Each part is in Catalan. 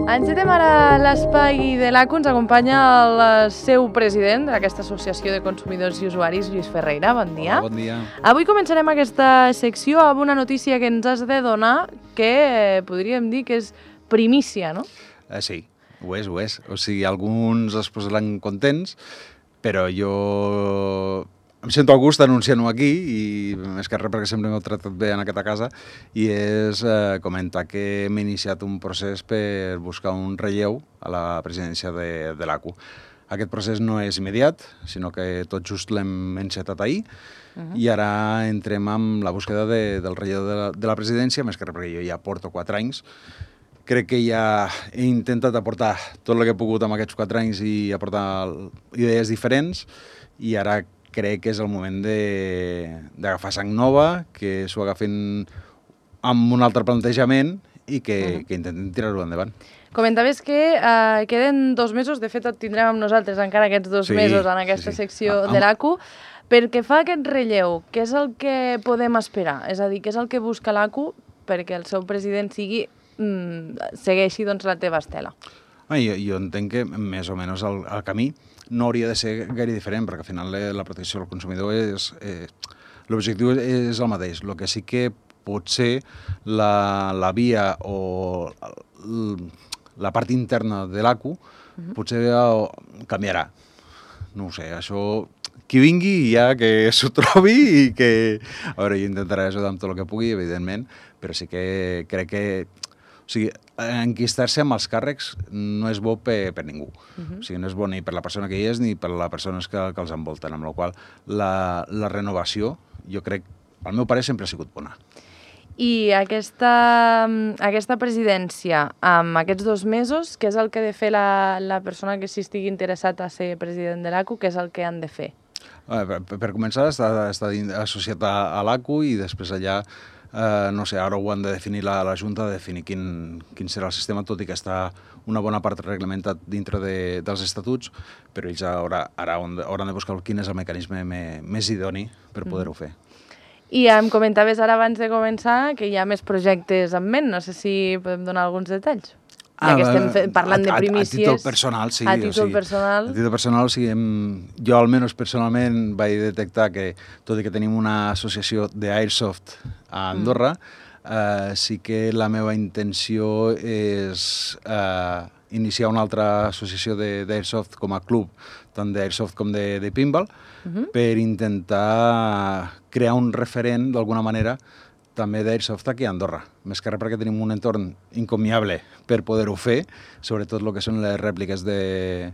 Encetem ara l'espai de l'ACU, ens acompanya el seu president d'aquesta Associació de Consumidors i Usuaris, Lluís Ferreira. Bon dia. Hola, bon dia. Avui començarem aquesta secció amb una notícia que ens has de donar que podríem dir que és primícia, no? Sí, ho és, ho és. O sigui, alguns es posaran contents, però jo em sento a gust anunciant-ho aquí, i més que res perquè sempre m'heu tractat bé en aquesta casa, i és comentar que hem iniciat un procés per buscar un relleu a la presidència de l'ACU. Aquest procés no és immediat, sinó que tot just l'hem encetat ahir, i ara entrem amb la búsqueda del relleu de la presidència, més que res perquè jo ja porto 4 anys. Crec que ja he intentat aportar tot el que he pogut amb aquests 4 anys i aportar idees diferents, i ara crec que és el moment d'agafar sang nova, que s'ho agafin amb un altre plantejament i que intentem tirar-ho endavant. Comentaves que queden 2 mesos, de fet et tindrem amb nosaltres encara aquests 2 mesos en aquesta secció de l'ACU. Perquè fa aquest relleu, què és el que podem esperar? És a dir, què és el que busca l'ACU perquè el seu president segueixi la teva estela? Jo entenc que més o menys el camí no hauria de ser gaire diferent, perquè al final la protecció del consumidor l'objectiu és el mateix. El que sí que potser la via o la part interna de l'ACU potser canviarà. No ho sé, això qui vingui ja que s'ho trobi i que... A veure, jo intentaré ajudar amb tot el que pugui, evidentment, però sí que crec que... O sigui, enquistar-se amb els càrrecs no és bo per ningú. O sigui, no és bo ni per la persona que hi és ni per les persones que els envolten, amb la qual la renovació, jo crec, al meu pare, sempre ha sigut bona. I aquesta presidència, amb aquests 2 mesos, què és el que ha de fer la persona que s'hi estigui interessat a ser president de l'ACU? Què és el que han de fer? Per començar, està associat a l'ACU i després allà, no sé, ara ho han de definir la Junta, de definir quin serà el sistema, tot i que està una bona part reglamentat dintre dels estatuts, però ells ara hauran de buscar quin és el mecanisme més idoni per poder-ho fer. I em comentaves ara abans de començar que hi ha més projectes en ment, no sé si podem donar alguns detalls. Ja que estem parlant de primícies... A títol personal, sí. A títol personal. A títol personal, sí. Jo almenys personalment vaig detectar que, tot i que tenim una associació d'Airsoft a Andorra, sí que la meva intenció és iniciar una altra associació d'Airsoft com a club, tant d'Airsoft com de pinball, per intentar crear un referent, d'alguna manera, també d'Airsoft aquí a Andorra. Més que res perquè tenim un entorn encomiable per poder-ho fer, sobretot el que són les rèpliques de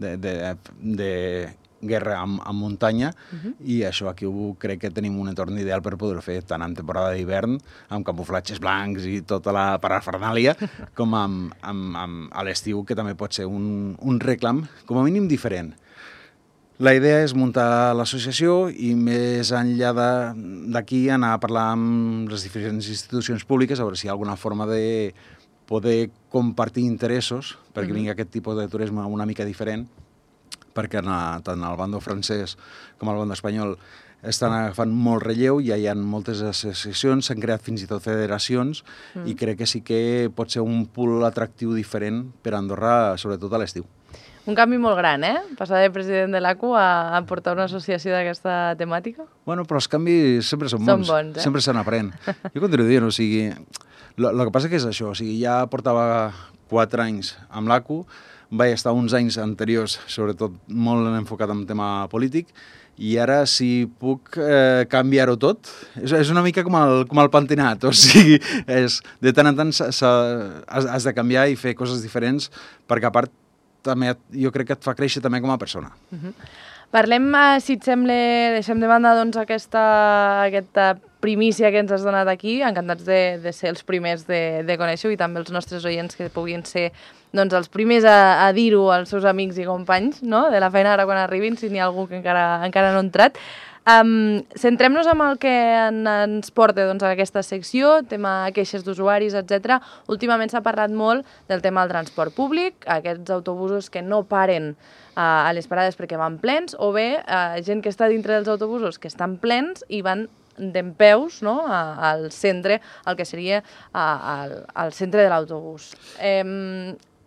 guerra en muntanya, i això aquí crec que tenim un entorn ideal per poder-ho fer, tant en temporada d'hivern, amb camuflatges blancs i tota la parafernàlia, com a l'estiu, que també pot ser un reclam, com a mínim, diferent. La idea és muntar l'associació i més enllà d'aquí anar a parlar amb les diferents institucions públiques a veure si hi ha alguna forma de poder compartir interessos perquè vingui aquest tipus de turisme una mica diferent, perquè tant el bando francès com el bando espanyol estan agafant molt relleu, ja hi ha moltes associacions, s'han creat fins i tot federacions, i crec que sí que pot ser un pool atractiu diferent per a Andorra, sobretot a l'estiu. Un canvi molt gran, Passar de president de l'ACU a portar una associació d'aquesta temàtica? Bueno, però els canvis sempre són bons. Sempre se n'aprèn. Jo continuo dient, o sigui, el que passa que és això, o sigui, ja portava 4 anys amb l'ACU, vaig estar uns anys anteriors, sobretot molt enfocat en tema polític, i ara, si puc canviar-ho tot, és una mica com el pentinat, o sigui, de tant en tant has de canviar i fer coses diferents, perquè a part també jo crec que et fa créixer també com a persona. Parlem, si et sembla, deixem de banda aquesta primícia que ens has donat aquí, encantats de ser els primers de conèixer-ho, i també els nostres oients que puguin ser els primers a dir-ho als seus amics i companys de la feina ara quan arribin, si n'hi ha algú que encara no ha entrat. Centrem-nos en el que ens porta a aquesta secció, tema queixes d'usuaris, etc. Últimament s'ha parlat molt del tema del transport públic, aquests autobusos que no paren a les parades perquè van plens, o bé gent que està dintre dels autobusos que estan plens i van dempeus al centre, el que seria al centre de l'autobús.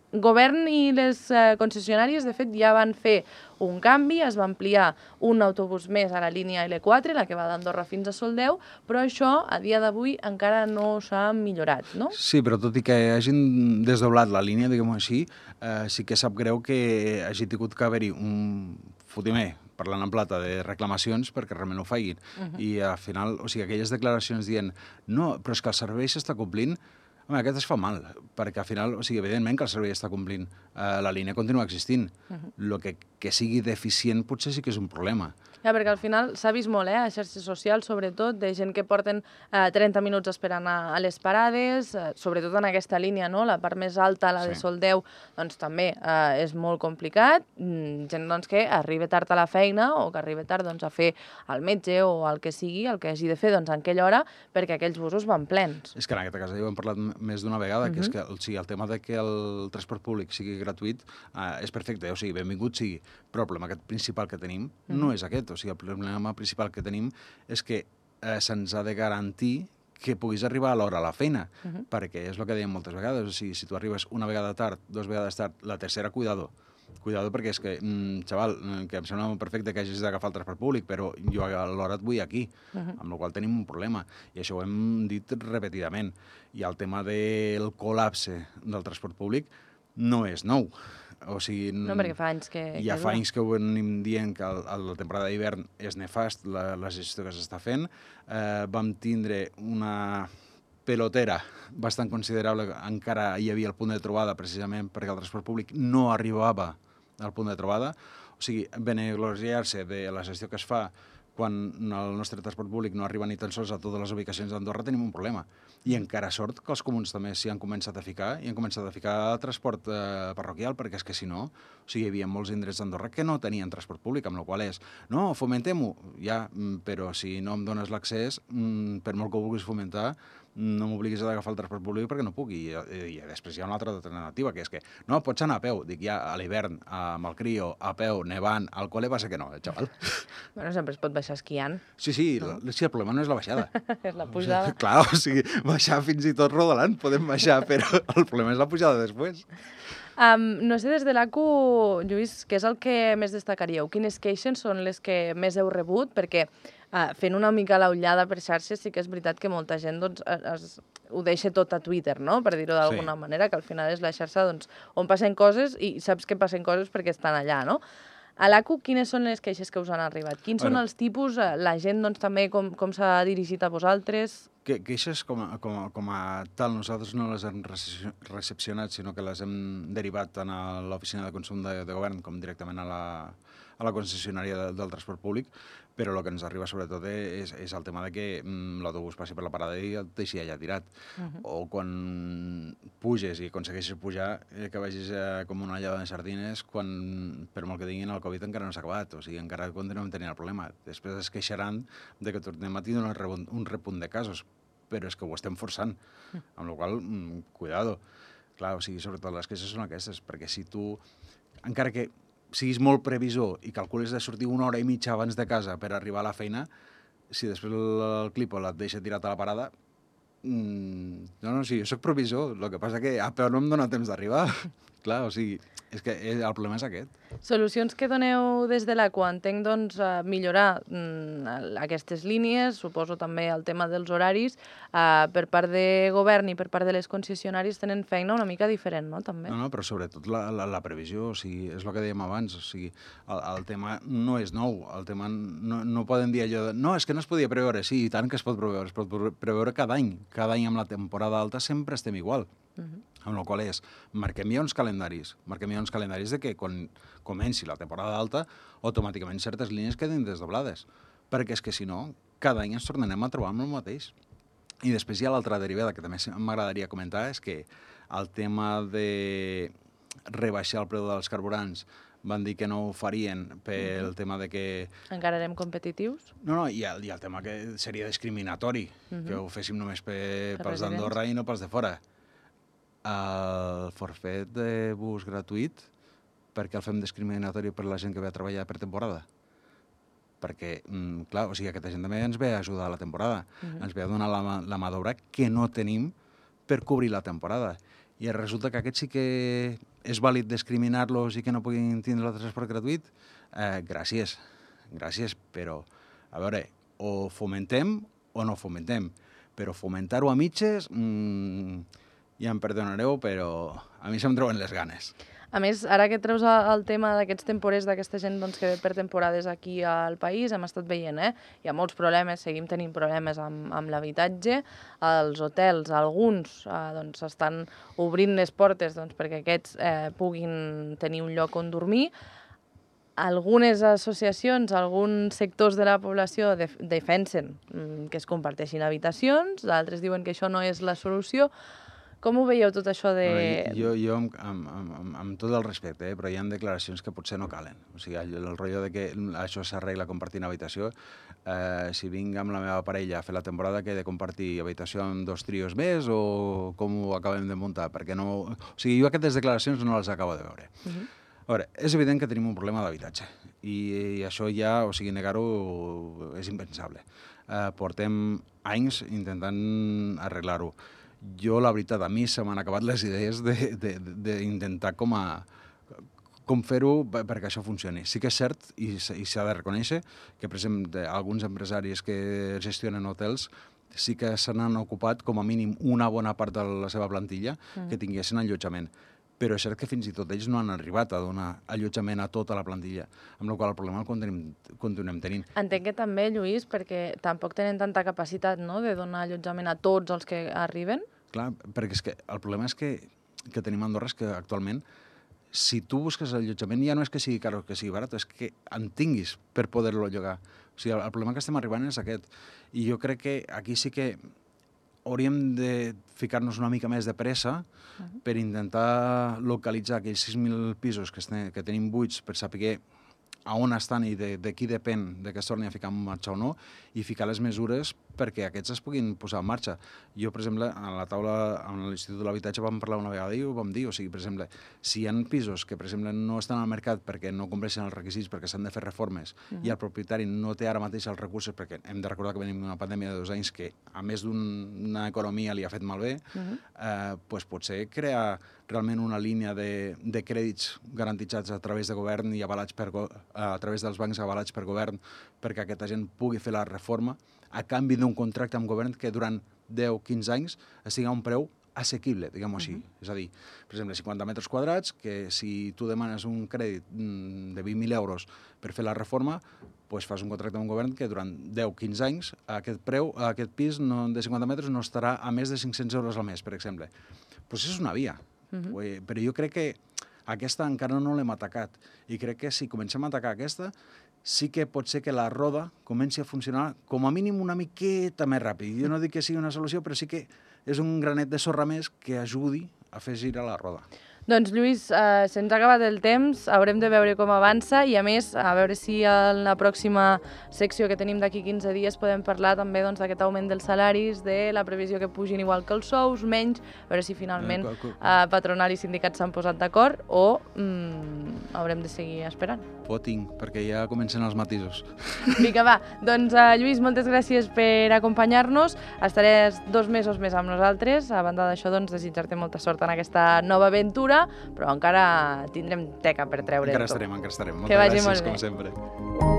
govern i les concessionàries, de fet, ja van fer un canvi, es va ampliar un autobús més a la línia L4, la que va d'Andorra fins a Soldeu, però això, a dia d'avui, encara no s'ha millorat, no? Sí, però tot i que hagin desdoblat la línia, diguem-ho així, sí que sap greu que hagi tingut que haver-hi un fotimer, parlant en plata, de reclamacions perquè realment ho facin. I al final, o sigui, aquelles declaracions dient no, però és que el servei s'està complint, home, aquest es fa mal, perquè al final, o sigui, evidentment que el servei està complint, la línia continua existint. El que sigui deficient potser sí que és un problema. Ja, perquè al final s'ha vist molt, a xarxes socials, sobretot, de gent que porten 30 minuts esperant a les parades, sobretot en aquesta línia, no? La part més alta, la de Soldeu, doncs també és molt complicat. Gent doncs, que arriba tard a la feina o que arriba tard doncs, a fer el metge o el que sigui, el que hagi de fer doncs, en aquella hora, perquè aquells busos van plens. És que en aquesta casa ja ho hem parlat més d'una vegada, que és que el tema de que el transport públic sigui gratuït és perfecte, o sigui, benvingut sigui, però el problema principal que tenim no és aquest. O sigui, el problema principal que tenim és que se'ns ha de garantir que puguis arribar a l'hora a la feina, perquè és el que dèiem moltes vegades, o sigui, si tu arribes una vegada tard, 2 vegades tard, la tercera, cuidado. Cuidado perquè és que, xaval, que em sembla perfecte que hagis d'agafar el transport públic, però jo a l'hora et vull aquí, amb la qual tenim un problema. I això ho hem dit repetidament. I el tema del col·lapse del transport públic no és nou. O sigui, no, perquè fa anys que... Ja fa anys que ho venim dient que la temporada d'hivern és nefast, la gestió que s'està fent. Vam tindre una pelotera bastant considerable, encara hi havia el punt de trobada, precisament perquè el transport públic no arribava al punt de trobada. O sigui, benegloriar-se de la gestió que es fa quan el nostre transport públic no arriba ni tan sols a totes les ubicacions d'Andorra, tenim un problema. I encara sort que els comuns també s'hi han començat a ficar, i han començat a ficar transport parroquial, perquè és que si no, o sigui, hi havia molts indrets d'Andorra que no tenien transport públic, amb la qual és, no, fomentem-ho, ja, però si no em dones l'accés, per molt que ho vulguis fomentar, no m'obliguis a agafar el transport públic perquè no puc. I després hi ha una altra alternativa, que és que no, pots anar a peu. Dic, ja, a l'hivern, amb el crio, a peu, nevant, al col·le passa que no, xaval. Bueno, sempre es pot baixar esquiant. Sí, el problema no és la baixada. És la pujada. Clar, o sigui, baixar fins i tot rodolant podem baixar, però el problema és la pujada després. No sé, des de l'ACU, Lluís, què és el que més destacaríeu? Quines queixes són les que més heu rebut? Perquè fent una mica l'ullada per xarxes sí que és veritat que molta gent doncs, ho deixa tot a Twitter, no? Per dir-ho d'alguna manera, que al final és la xarxa doncs, on passen coses i saps que passen coses perquè estan allà, no? A l'ACU, quines són les queixes que us han arribat? Quins són els tipus? La gent doncs, també com s'ha dirigit a vosaltres? Queixes com a tal, nosaltres no les hem recepcionat, sinó que les hem derivat tant a l'oficina de consum de govern com directament a la concessionària del transport públic, però el que ens arriba sobretot és el tema de que l'autobús passi per la parada i et deixi allà tirat. O quan puges i aconsegueixes pujar, que vagis com una llada de sardines, quan, per molt que diguin, el Covid encara no s'ha acabat, o sigui, encara continuem tenint el problema. Després es queixaran de que tornem a tindre un repunt de casos, però és que ho estem forçant, amb la qual cosa, cuidado. Clar, o sigui, sobretot les queixes són aquestes, perquè si tu, encara que siguis molt previsor i calcules de sortir 1 hora i mitja abans de casa per arribar a la feina, si després el clípol et deixa tirat a la parada, no, sí, jo soc previsor, el que passa que a peu no em dóna temps d'arribar. Clar, o sigui, és que el problema és aquest. Solucions que doneu des de l'ACU, entenc, doncs, millorar aquestes línies, suposo també el tema dels horaris, per part de govern i per part de les concessionàries tenen feina una mica diferent, no?, també. No, però sobretot la previsió, o sigui, és el que dèiem abans, o sigui, el tema no és nou, el tema no poden dir allò de, no, és que no es podia preveure, sí, i tant que es pot preveure cada any amb la temporada alta sempre estem igual. Amb la qual és, marquem ja uns calendaris de que quan comenci la temporada alta, automàticament certes línies queden desdoblades, perquè és que si no, cada any ens tornarem a trobar amb el mateix. I després hi ha l'altra derivada que també m'agradaria comentar, és que el tema de rebaixar el preu dels carburants van dir que no ho farien pel tema de que... Encara érem competitius? No, i el tema que seria discriminatori, que ho féssim només pels d'Andorra i no pels de fora. El forfet de bus gratuït, per què el fem discriminatori per la gent que ve a treballar per temporada? Perquè, clar, o sigui, aquesta gent també ens ve a ajudar a la temporada, ens ve a donar la mà d'obra que no tenim per cobrir la temporada. I resulta que aquest sí que és vàlid discriminar-los i que no puguin tindre el transport gratuït? Gràcies, però, a veure, o fomentem o no fomentem, però fomentar-ho a mitges, ja em perdonareu, però a mi se'm treuen les ganes. A més, ara que treus el tema d'aquests temporers, d'aquesta gent doncs, que ve per temporades aquí al país, hem estat veient, hi ha molts problemes, seguim tenint problemes amb l'habitatge. Els hotels, alguns, doncs, estan obrint les portes doncs, perquè aquests puguin tenir un lloc on dormir. Algunes associacions, alguns sectors de la població defensen que es comparteixin habitacions, d'altres diuen que això no és la solució. Com ho veieu tot això de... Jo amb tot el respecte, però hi ha declaracions que potser no calen. O sigui, el rotllo de que això s'arregla compartint habitació, si vinc amb la meva parella a fer la temporada que he de compartir habitació amb 2 trios més o com ho acabem de muntar, perquè no... O sigui, jo aquestes declaracions no les acabo de veure. A veure, és evident que tenim un problema d'habitatge i això ja, o sigui, negar-ho és impensable. Portem anys intentant arreglar-ho. Jo, la veritat, a mi se m'han acabat les idees d'intentar com fer-ho perquè això funcioni. Sí que és cert, i s'ha de reconèixer, que, per exemple, alguns empresaris que gestionen hotels sí que se n'han ocupat com a mínim una bona part de la seva plantilla que tinguessin allotjament. Però és cert que fins i tot ells no han arribat a donar allotjament a tota la plantilla, amb la qual el problema el continuem tenint. Entenc que també, Lluís, perquè tampoc tenen tanta capacitat, no?, de donar allotjament a tots els que arriben. Clar, perquè és que el problema és que tenim a Andorra és que actualment, si tu busques allotjament, ja no és que sigui car o que sigui barat, és que en tinguis per poder-lo llogar. O sigui, el problema que estem arribant és aquest. I jo crec que aquí sí que hauríem de ficar-nos una mica més de pressa per intentar localitzar aquells 6.000 pisos que tenim buits per saber a on estan i de qui depèn de que es torni a ficar en marxa o no, i ficar les mesures perquè aquests es puguin posar en marxa. Jo, per exemple, a la taula, a l'Institut de l'Habitatge vam parlar una vegada i ho vam dir, o sigui, per exemple, si hi ha pisos que, per exemple, no estan al mercat perquè no compleixen els requisits, perquè s'han de fer reformes, i el propietari no té ara mateix els recursos, perquè hem de recordar que venim d'una pandèmia de 2 anys que, a més d'una economia, li ha fet malbé, doncs potser crear realment una línia de crèdits garantitzats a través de govern i avalats a través dels bancs avalats per govern perquè aquesta gent pugui fer la reforma a canvi d'un contracte amb govern que durant 10-15 anys estigui a un preu assequible, diguem-ho així. És a dir, per exemple, 50 metres quadrats, que si tu demanes un crèdit de 20.000 euros per fer la reforma, doncs fas un contracte amb un govern que durant 10-15 anys aquest pis de 50 metres no estarà a més de 500 euros al mes, per exemple. Doncs és una via. Però jo crec que aquesta encara no l'hem atacat i crec que si comencem a atacar aquesta sí que pot ser que la roda comenci a funcionar com a mínim una miqueta més ràpid. Jo no dic que sigui una solució, però sí que és un granet de sorra més que ajudi a fer girar la roda. Doncs, Lluís, se'ns ha acabat el temps, haurem de veure com avança i, a més, a veure si en la pròxima secció que tenim d'aquí 15 dies podem parlar també d'aquest augment dels salaris, de la previsió que pugin igual que els sous, menys, a veure si finalment patronal i sindicats s'han posat d'acord o haurem de seguir esperant. Voting, perquè ja comencen els matisos. Vinga, va. Doncs, Lluís, moltes gràcies per acompanyar-nos. Estaràs 2 mesos més amb nosaltres. A banda d'això, doncs, desitjar-te molta sort en aquesta nova aventura, però encara tindrem teca per treure. Encara estarem. Moltes gràcies, com sempre.